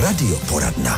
Radioporadna.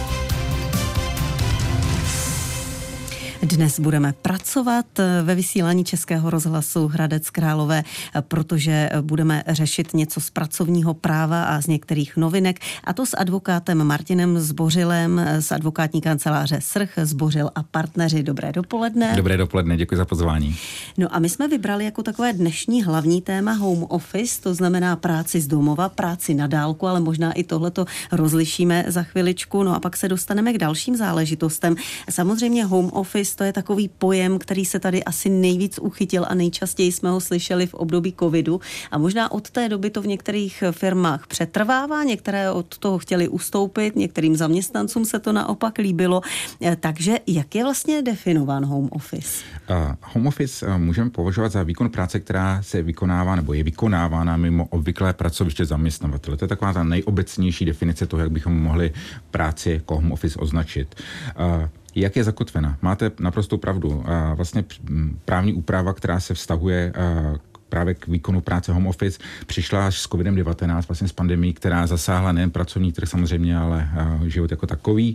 Dnes budeme pracovat ve vysílání Českého rozhlasu Hradec Králové, protože budeme řešit něco z pracovního práva a z některých novinek, a to s advokátem Martinem Zbořilem z advokátní kanceláře Srch, Zbořil a partneři. Dobré dopoledne. Dobré dopoledne, děkuji za pozvání. No a my jsme vybrali jako takové dnešní hlavní téma home office, to znamená práci z domova, práci na dálku, ale možná i tohleto rozlišíme za chviličku. No a pak se dostaneme k dalším záležitostem. Samozřejmě home office, to je takový pojem, který se tady asi nejvíc uchytil a nejčastěji jsme ho slyšeli v období covidu, a možná od té doby to v některých firmách přetrvává, některé od toho chtěli ustoupit, některým zaměstnancům se to naopak líbilo. Takže jak je vlastně definován home office? Home office můžeme považovat za výkon práce, která se vykonává nebo je vykonávána mimo obvyklé pracoviště zaměstnavatele. To je taková ta nejobecnější definice toho, jak bychom mohli práci jako home office označit. Jak je zakotvena? Máte naprostou pravdu. Vlastně právní úprava, která se vztahuje právě k výkonu práce home office, přišla až s COVID-19, vlastně s pandemií, která zasáhla nejen pracovní trh samozřejmě, ale život jako takový.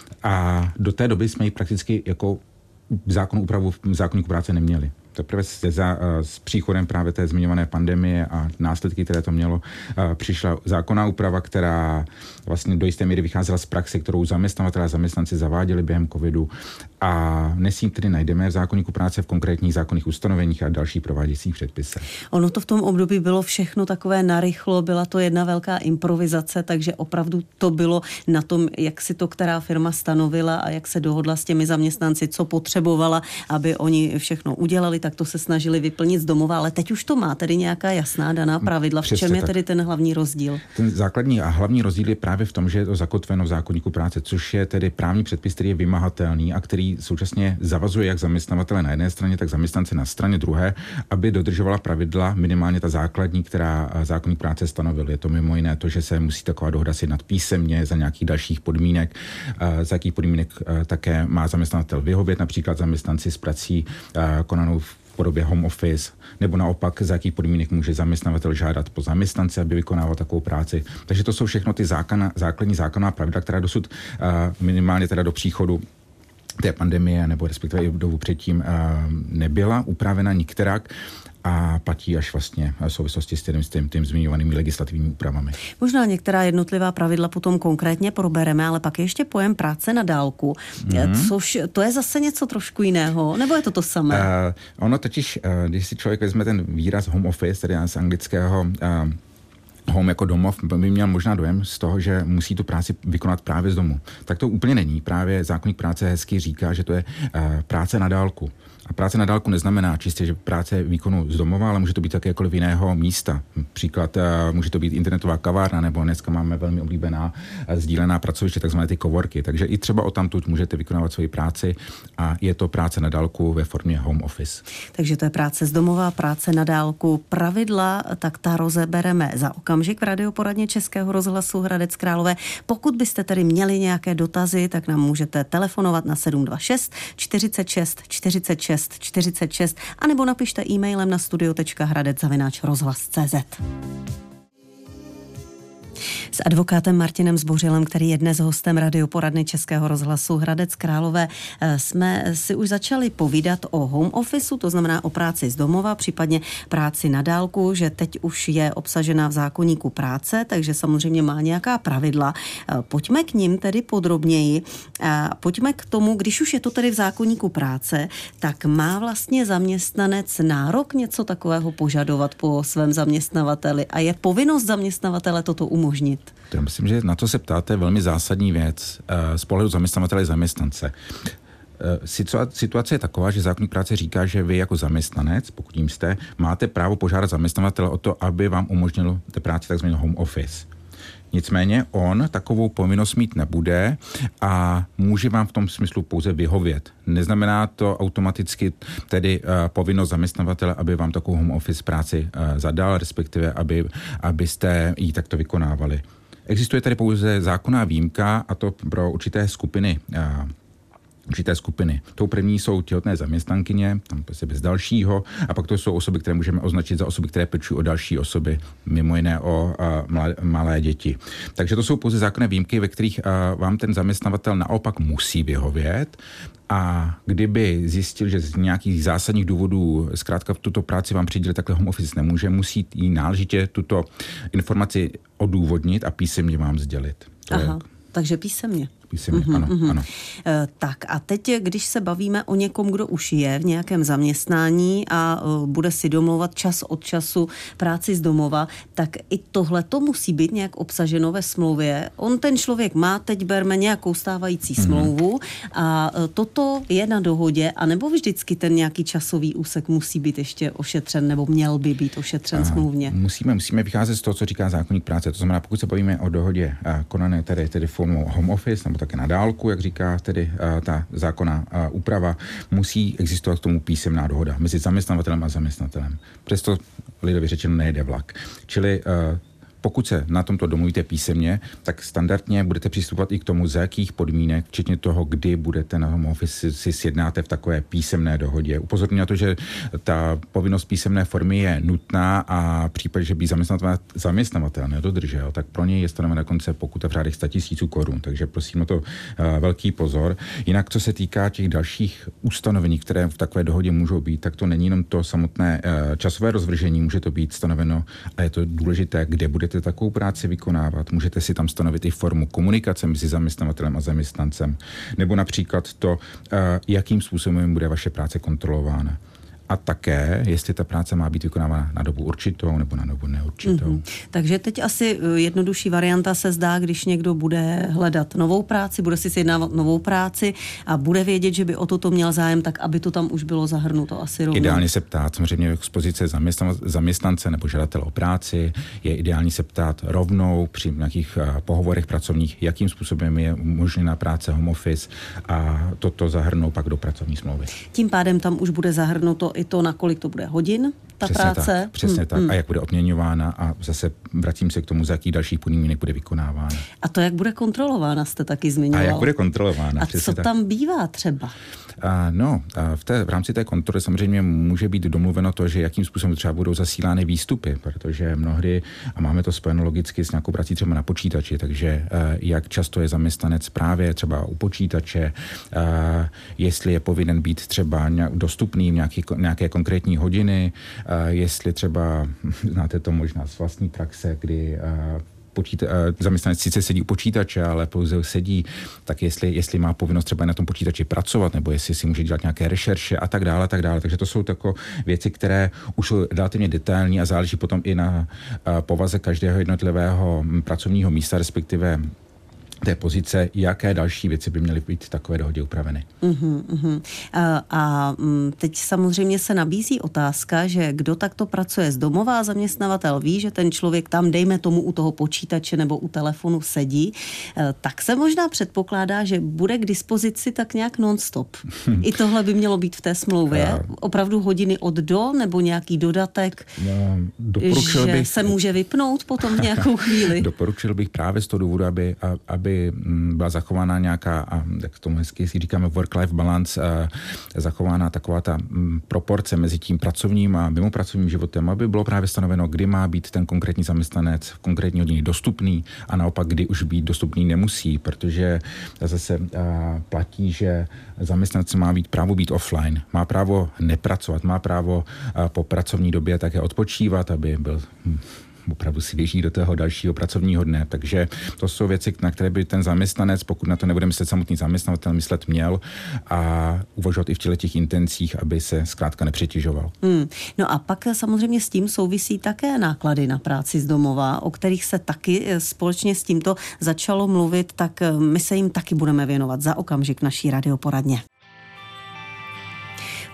A do té doby jsme ji prakticky jako zákonnou úpravu v zákoníku práce neměli. Teprve s příchodem právě té zmiňované pandemie a následky, které to mělo, přišla zákonná úprava, která vlastně do jisté míry vycházela z praxe, kterou zaměstnavatelé a zaměstnanci zaváděli během covidu, a dnes ji tedy najdeme v zákoníku práce v konkrétních zákonných ustanoveních a dalších prováděcích předpisech. Ono to v tom období bylo všechno takové narychlo, byla to jedna velká improvizace, takže opravdu to bylo na tom, jak si to která firma stanovila a jak se dohodla s těmi zaměstnanci, co potřebovala, aby oni všechno udělali, tak to se snažili vyplnit z domova, ale teď už to má tedy nějaká jasná daná pravidla. V čem je tedy ten hlavní rozdíl? Ten základní a hlavní rozdíl je právě v tom, že je to zakotveno v zákoníku práce, což je tedy právní předpis, který je vymahatelný a který současně zavazuje jak zaměstnavatele na jedné straně, tak zaměstnance na straně druhé, aby dodržovala pravidla, minimálně ta základní, která zákoník práce stanovil. Je to mimo jiné to, že se musí taková dohoda sjednat písemně za nějakých dalších podmínek, za jakých podmínek také má zaměstnavatel vyhovět, například zaměstnanci s prací konanou v podobě home office, nebo naopak za jakých podmínek může zaměstnavatel žádat po zaměstnanci, aby vykonával takovou práci. Takže to jsou všechno ty základní zákonná pravidla, která dosud minimálně teda do příchodu té pandemie, nebo respektive i dobu předtím nebyla upravena nikterak a platí až vlastně v souvislosti s tím zmiňovanými legislativními úpravami. Možná některá jednotlivá pravidla potom konkrétně probereme, ale pak ještě pojem práce na dálku, což to je zase něco trošku jiného, nebo je to samé? Ono totiž, když si člověk vezme ten výraz home office, tedy z anglického home jako domov, by měl možná dojem z toho, že musí tu práci vykonat právě z domu. Tak to úplně není. Právě zákoník práce hezky říká, že to je práce na dálku. A práce na dálku neznamená čistě, že práce výkonu z domova, ale může to být jakékoliv jiného místa. Příklad může to být internetová kavárna, nebo dneska máme velmi oblíbená sdílená pracoviště, takzvané ty coworky. Takže i třeba odtamtud můžete vykonávat svoji práci a je to práce na dálku ve formě home office. Takže to je práce z domova, práce na dálku. Pravidla, tak ta rozebereme za okamžik v radioporadně Českého rozhlasu Hradec Králové. Pokud byste tedy měli nějaké dotazy, tak nám můžete telefonovat na 726 46 46 46 anebo napište e-mailem na studio.hradec@rozhlas.cz. S advokátem Martinem Zbořilem, který je dnes hostem radioporadny Českého rozhlasu Hradec Králové, jsme si už začali povídat o home officeu, to znamená o práci z domova, případně práci na dálku, že teď už je obsažená v zákoníku práce, takže samozřejmě má nějaká pravidla. Pojďme k nim tedy podrobněji. Pojďme k tomu, když už je to tedy v zákoníku práce, tak má vlastně zaměstnanec nárok něco takového požadovat po svém zaměstnavateli a je povinnost zaměstnavatele toto umožnit? Já myslím, že na to se ptáte je velmi zásadní věc z pohledu zaměstnavatele i zaměstnance. Situace je taková, že zákoník práce říká, že vy jako zaměstnanec, pokud jim jste, máte právo požádat zaměstnavatele o to, aby vám umožnil té práci takzvaný home office. Nicméně on takovou povinnost mít nebude a může vám v tom smyslu pouze vyhovět. Neznamená to automaticky tedy povinnost zaměstnavatele, aby vám takovou home office práci zadal, respektive abyste ji takto vykonávali. Existuje tady pouze zákonná výjimka, a to pro určité skupiny určité skupiny. Tou první jsou těhotné zaměstnankyně, tam prostě bez dalšího, a pak to jsou osoby, které můžeme označit za osoby, které pečují o další osoby, mimo jiné o malé děti. Takže to jsou pouze zákonné výjimky, ve kterých vám ten zaměstnavatel naopak musí vyhovět. A kdyby zjistil, že z nějakých zásadních důvodů zkrátka v tuto práci vám přidělit takhle home office nemůže, musí jí náležitě tuto informaci odůvodnit a písemně vám sdělit. Takže písemně. Písemně, ano. Tak a teď, když se bavíme o někom, kdo už je v nějakém zaměstnání a bude si domlouvat čas od času práci z domova, tak i tohle to musí být nějak obsaženo ve smlouvě. On ten člověk má, teď berme nějakou stávající smlouvu a toto je na dohodě, anebo vždycky ten nějaký časový úsek musí být ještě ošetřen, nebo měl by být ošetřen smluvně? Musíme vycházet z toho, co říká zákoník práce. To znamená, pokud se bavíme o dohodě konané tedy formou home office, nebo také na dálku, jak říká tedy ta zákonná úprava, musí existovat k tomu písemná dohoda mezi zaměstnavatelem a zaměstnatelem. Přesto lidově řečeno nejede vlak. Čili pokud se na tomto domluvíte písemně, tak standardně budete přistupovat i k tomu, za jakých podmínek, včetně toho, kdy budete na home office si sjednáte v takové písemné dohodě. Upozorňuji na to, že ta povinnost písemné formy je nutná a v případě, že by zaměstnavatel nedodržel, tak pro něj je stanovena dokonce pokuta v řádech 100 000 korun. Takže prosím o to velký pozor. Jinak, co se týká těch dalších ustanovení, které v takové dohodě můžou být, tak to není jenom to samotné časové rozvržení, může to být stanoveno, a je to důležité, kde budete takovou práci vykonávat. Můžete si tam stanovit i formu komunikace mezi zaměstnavatelem a zaměstnancem. Nebo například to, jakým způsobem bude vaše práce kontrolována. A také, jestli ta práce má být vykonávána na dobu určitou nebo na dobu neurčitou. Takže teď asi jednodušší varianta se zdá, když někdo bude hledat novou práci, bude si sjednávat novou práci a bude vědět, že by o toto měl zájem, tak aby to tam už bylo zahrnuto asi rovnou. Ideálně se ptát, samozřejmě z pozice zaměstnance nebo žadatele o práci, je ideální se ptát rovnou při nějakých pohovorech pracovních, jakým způsobem je možná práce home office a toto zahrnou pak do pracovní smlouvy. Tím pádem tam už bude zahrnuto i to, na kolik to bude hodin, ta práce. Přesně tak. A jak bude odměňována a zase vracím se k tomu, za jakých dalších podmínek bude vykonávána. A to, jak bude kontrolována, jste taky zmiňoval. A jak bude kontrolována. A co tam bývá třeba? V rámci té kontroly samozřejmě může být domluveno to, že jakým způsobem třeba budou zasílány výstupy, protože mnohdy, a máme to spojeno logicky s nějakou prací třeba na počítači, takže jak často je zaměstnanec právě třeba u počítače, jestli je povinen být třeba dostupný nějaké konkrétní hodiny, jestli třeba, znáte to možná z vlastní praxe, kdy zaměstnanec sice sedí u počítače, ale pouze sedí, tak jestli má povinnost třeba na tom počítači pracovat, nebo jestli si může dělat nějaké rešerše a tak dále. Takže to jsou takové věci, které už jsou relativně detailní a záleží potom i na povaze každého jednotlivého pracovního místa, respektive té pozice, jaké další věci by měly být v takové dohodě upraveny. A teď samozřejmě se nabízí otázka, že kdo takto pracuje z domova, zaměstnavatel ví, že ten člověk tam, dejme tomu, u toho počítače nebo u telefonu sedí, tak se možná předpokládá, že bude k dispozici tak nějak non-stop. I tohle by mělo být v té smlouvě. Opravdu hodiny od do, nebo nějaký dodatek, že se může vypnout potom v nějakou chvíli. Doporučil bych právě z toho důvodu, aby byla zachována nějaká, jak tomu hezky si říkáme, work-life balance, zachována taková ta proporce mezi tím pracovním a mimopracovním životem, aby bylo právě stanoveno, kdy má být ten konkrétní zaměstnanec v konkrétní hodině dostupný a naopak, kdy už být dostupný nemusí, protože zase platí, že zaměstnanec má právo být offline, má právo nepracovat, má právo po pracovní době také odpočívat, aby byl opravdu si běží do toho dalšího pracovního dne. Takže to jsou věci, na které by ten zaměstnanec, pokud na to nebude myslet samotný zaměstnavatel, myslet měl a uvažovat i v těch intencích, aby se zkrátka nepřetěžoval. No a pak samozřejmě s tím souvisí také náklady na práci z domova, o kterých se taky společně s tímto začalo mluvit, tak my se jim taky budeme věnovat za okamžik naší radioporadně.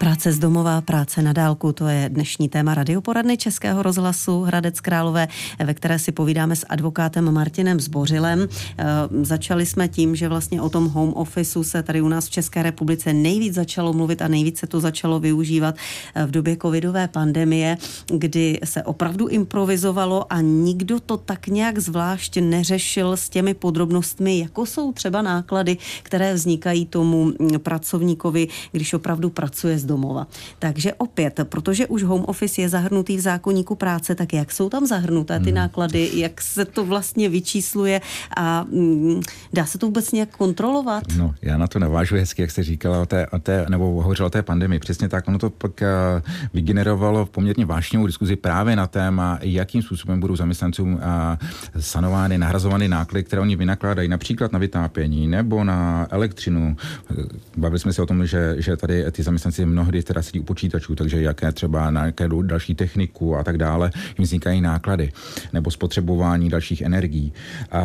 Práce z domova, práce na dálku, to je dnešní téma radioporadny Českého rozhlasu Hradec Králové, ve které si povídáme s advokátem Martinem Zbořilem. Začali jsme tím, že vlastně o tom home officeu se tady u nás v České republice nejvíc začalo mluvit a nejvíc se to začalo využívat v době covidové pandemie, kdy se opravdu improvizovalo a nikdo to tak nějak zvlášť neřešil s těmi podrobnostmi, jako jsou třeba náklady, které vznikají tomu pracovníkovi, když opravdu pracuje z domova. Takže opět, protože už home office je zahrnutý v zákoníku práce, tak jak jsou tam zahrnuté ty náklady, jak se to vlastně vyčísluje a dá se to vůbec nějak kontrolovat? No, já na to navážu hezky, jak jste říkala nebo hovořila o té pandemii. Přesně tak, ono to pak vygenerovalo poměrně vášnivou diskuzi právě na téma, jakým způsobem budou zaměstnancům sanovány, nahrazovány náklady, které oni vynakládají například na vytápění nebo na elektřinu. Bavili jsme se o tom, že tady ty zaměstnanci mnohdy teda sedí u počítačů, takže jaké třeba na jaké další techniku a tak dále, jim vznikají náklady nebo spotřebování dalších energií.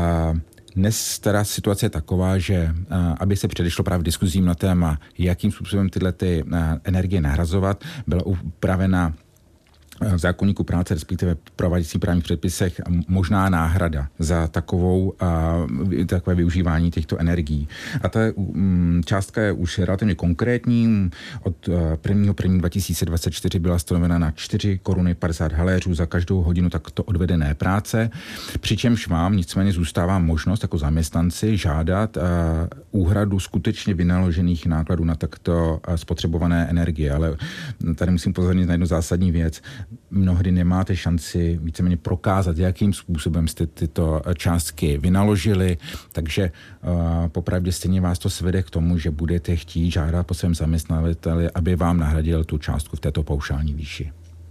Dnes teda situace je taková, že aby se předešlo právě diskuzím na téma, jakým způsobem tyhle ty energie nahrazovat, byla upravena v zákoníku práce, respektive v prováděcích právních předpisech možná náhrada za takové využívání těchto energií. A ta částka je už relativně konkrétní. Od 1.1.2024 byla stanovena na 4 koruny 50 haléřů za každou hodinu takto odvedené práce, přičemž vám nicméně zůstává možnost jako zaměstnanci žádat úhradu skutečně vynaložených nákladů na takto spotřebované energie. Ale tady musím pozornit na jednu zásadní věc. Mnohdy nemáte šanci víceméně prokázat, jakým způsobem jste tyto částky vynaložili, takže popravdě stejně vás to svede k tomu, že budete chtít žádat po svém zaměstnavateli, aby vám nahradil tu částku v této paušální výši.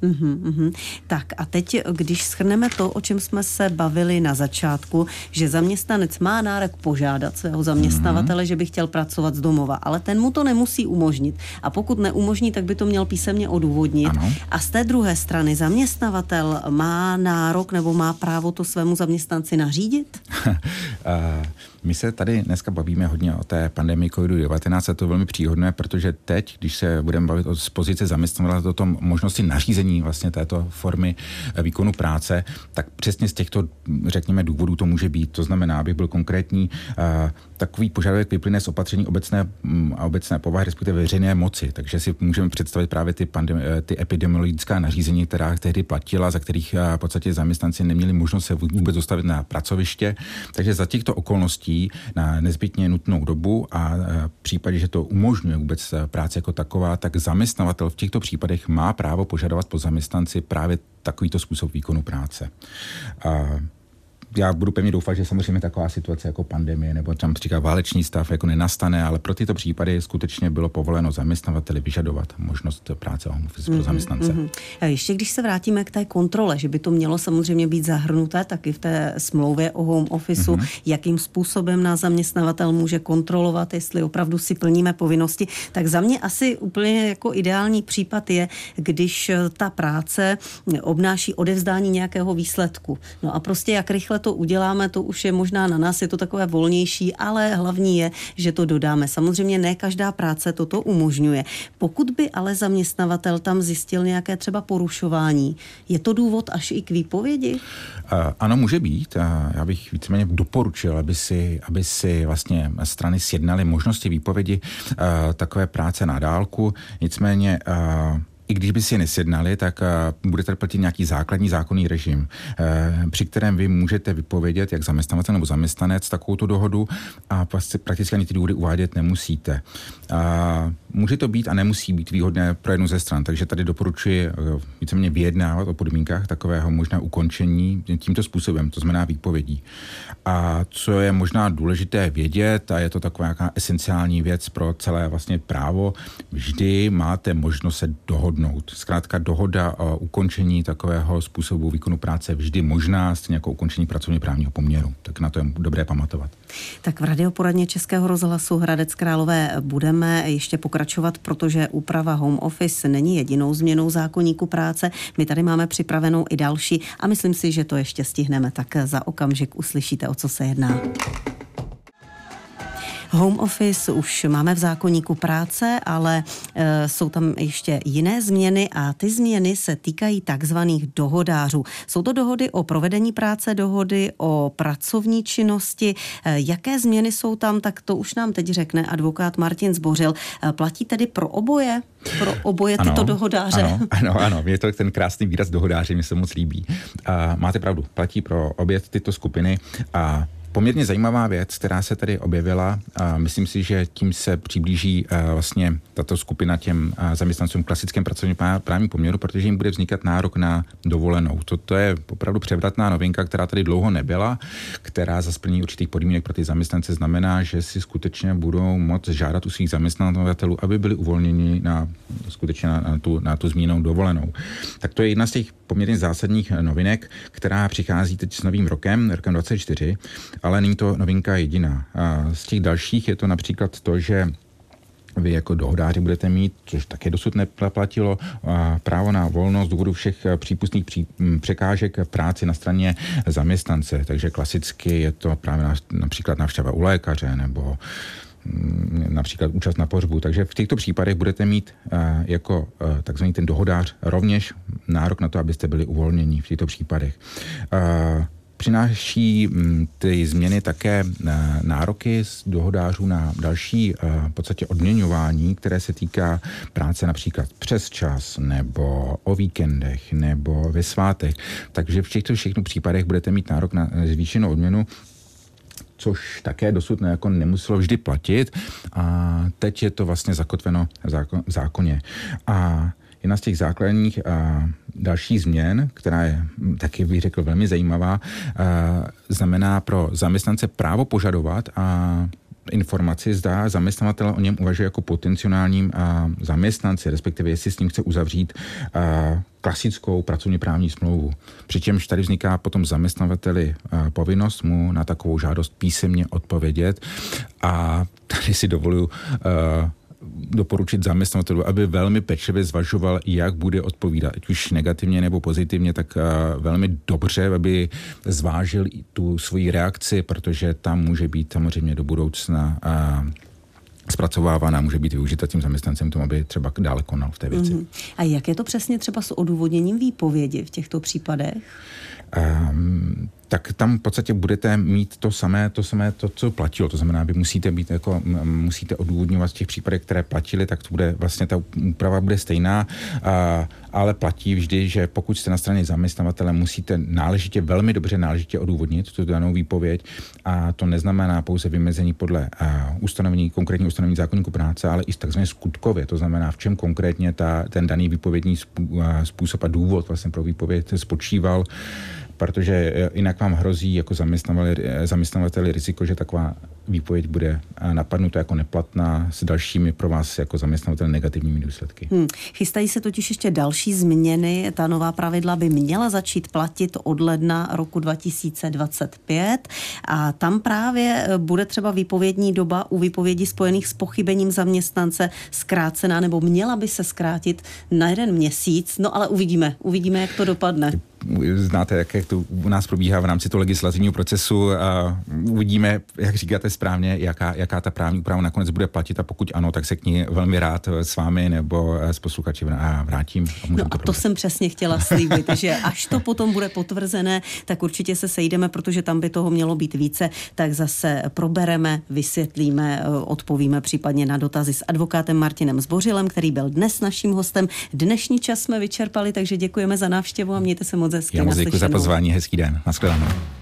Tak a teď, když shrneme to, o čem jsme se bavili na začátku, že zaměstnanec má nárok požádat svého zaměstnavatele, že by chtěl pracovat z domova, ale ten mu to nemusí umožnit. A pokud neumožní, tak by to měl písemně odůvodnit. Ano. A z té druhé strany zaměstnavatel má nárok nebo má právo to svému zaměstnanci nařídit? My se tady dneska bavíme hodně o té pandemii COVID-19 a to je velmi příhodné, protože teď, když se budeme bavit z pozice zaměstnavatele o tom možnosti nařízení vlastně této formy výkonu práce, tak přesně z těchto, řekněme, důvodů to může být. To znamená, abych byl konkrétní, takový požadavek vyplyne z opatření obecné povahy, respektive veřejné moci. Takže si můžeme představit právě ty epidemiologická nařízení, která tehdy platila, za kterých v podstatě zaměstnanci neměli možnost se vůbec dostavit na pracoviště. Takže za těchto okolností na nezbytně nutnou dobu a v případě, že to umožňuje vůbec práce jako taková, tak zaměstnavatel v těchto případech má právo požadovat po zaměstnanci právě takovýto způsob výkonu práce. Já budu pevně doufat, že samozřejmě taková situace jako pandemie nebo tam říká válečný stav jako nenastane, ale pro tyto případy skutečně bylo povoleno zaměstnavateli vyžadovat možnost práce home office pro zaměstnance. Ještě když se vrátíme k té kontrole, že by to mělo samozřejmě být zahrnuté taky v té smlouvě o home officeu, jakým způsobem nás zaměstnavatel může kontrolovat, jestli opravdu si plníme povinnosti, tak za mě asi úplně jako ideální případ je, když ta práce obnáší odevzdání nějakého výsledku. No a prostě jak rychle to uděláme, to už je možná na nás, je to takové volnější, ale hlavní je, že to dodáme. Samozřejmě ne každá práce toto umožňuje. Pokud by ale zaměstnavatel tam zjistil nějaké třeba porušování, je to důvod až i k výpovědi? Ano, může být. Já bych víceméně doporučil, aby si vlastně strany sjednaly možnosti výpovědi takové práce na dálku. Nicméně i když by si je nesjednali, tak budete platit nějaký základní zákonný režim, při kterém vy můžete vypovědět, jak zaměstnavatel nebo zaměstnanec, takovou tu dohodu a prakticky ani ty důvody uvádět nemusíte. Může to být a nemusí být výhodné pro jednu ze stran, takže tady doporučuji víceméně vyjednávat o podmínkách takového možná ukončení tímto způsobem, to znamená výpovědí. A co je možná důležité vědět, a je to taková nějaká esenciální věc pro celé vlastně právo, vždy máte možnost se dohodnout. Zkrátka dohoda o ukončení takového způsobu výkonu práce vždy možná, stejně jako ukončení pracovně právního poměru. Tak na to je dobré pamatovat. Tak v radioporadně Českého rozhlasu Hradec Králové budeme ještě pokračovat, protože úprava home office není jedinou změnou zákoníku práce. My tady máme připravenou i další a myslím si, že to ještě stihneme, tak za okamžik uslyšíte, o co se jedná. Home office už máme v zákoníku práce, ale jsou tam ještě jiné změny a ty změny se týkají takzvaných dohodářů. Jsou to dohody o provedení práce, dohody o pracovní činnosti. Jaké změny jsou tam, tak to už nám teď řekne advokát Martin Zbořil. Platí tedy pro oboje? Pro oboje tyto dohodáře? Ano, je to ten krásný výraz dohodáři, mi se moc líbí. Máte pravdu, platí pro obě tyto skupiny a poměrně zajímavá věc, která se tady objevila, a myslím si, že tím se přiblíží vlastně tato skupina těm zaměstnancům klasickém pracovním právním poměru, protože jim bude vznikat nárok na dovolenou. To je opravdu převratná novinka, která tady dlouho nebyla, která za splnění určitých podmínek pro ty zaměstnance znamená, že si skutečně budou moct žádat u svých zaměstnavatelů, aby byli uvolněni skutečně na tu zmíněnou dovolenou. Tak to je jedna z těch poměrně zásadních novinek, která přichází teď s novým rokem 2024, ale není to novinka jediná. A z těch dalších je to například to, že vy jako dohodáři budete mít, což také dosud neplatilo, právo na volnost z důvodu všech přípustných překážek v práci na straně zaměstnance. Takže klasicky je to právě například návštěva u lékaře nebo například účast na pohřbu. Takže v těchto případech budete mít jako takzvaný ten dohodář rovněž nárok na to, abyste byli uvolněni v těchto případech. Přináší ty změny také nároky z dohodářů na další v podstatě odměňování, které se týká práce například přes čas nebo o víkendech nebo ve svátech. Takže v těchto všech případech budete mít nárok na zvýšenou odměnu, což také dosud nemuselo vždy platit a teď je to vlastně zakotveno v zákoně. A jedna z těch základních dalších změn, která je taky, bych řekl, velmi zajímavá, znamená pro zaměstnance právo požadovat a informaci, zda zaměstnavatel o něm uvažuje jako potenciálním zaměstnanci, respektive jestli s ním chce uzavřít klasickou pracovně právní smlouvu. Přičemž tady vzniká potom zaměstnavateli povinnost mu na takovou žádost písemně odpovědět a tady si dovoluji doporučit zaměstnavatelů, aby velmi pečlivě zvažoval, jak bude odpovídat, ať už negativně nebo pozitivně, tak velmi dobře, aby zvážil tu svoji reakci, protože tam může být samozřejmě do budoucna zpracovávána, může být využita tím zaměstnancem tomu, aby třeba dále konal v té věci. Mm-hmm. A jak je to přesně třeba s odůvodněním výpovědi v těchto případech? Tak tam v podstatě budete mít to samé, co platilo. To znamená, vy musíte odůvodňovat v těch případech, které platily, tak to bude vlastně ta úprava bude stejná, ale platí vždy, že pokud jste na straně zaměstnavatele, musíte velmi dobře odůvodnit tu danou výpověď a to neznamená pouze vymezení podle konkrétní ustanovení zákoníku práce, ale i takzvaně skutkově. To znamená, v čem konkrétně ten daný výpovědní způsob a důvod vlastně pro výpověď spočíval, protože jinak vám hrozí jako zaměstnavateli riziko, že taková výpověď bude napadnuta jako neplatná s dalšími pro vás jako zaměstnavatel negativními důsledky. Chystají se totiž ještě další změny. Ta nová pravidla by měla začít platit od ledna roku 2025 a tam právě bude třeba výpovědní doba u výpovědí spojených s pochybením zaměstnance zkrácená, nebo měla by se zkrátit na 1 měsíc, no ale uvidíme, jak to dopadne. Znáte, jak to u nás probíhá v rámci toho legislativního procesu a uvidíme, jak říkáte správně, jaká ta právní úprava nakonec bude platit a pokud ano, tak se k ní velmi rád s vámi nebo s posluchači vrátím. A to jsem přesně chtěla slíbit, že až to potom bude potvrzené, tak určitě se sejdeme, protože tam by toho mělo být více, tak zase probereme, vysvětlíme, odpovíme případně na dotazy s advokátem Martinem Zbořilem, který byl dnes naším hostem. Dnešní čas jsme vyčerpali, takže děkujeme za návštěvu a mějte se moc hezky. Já moc děkuji za pozvání, hezký den. Naschledanou.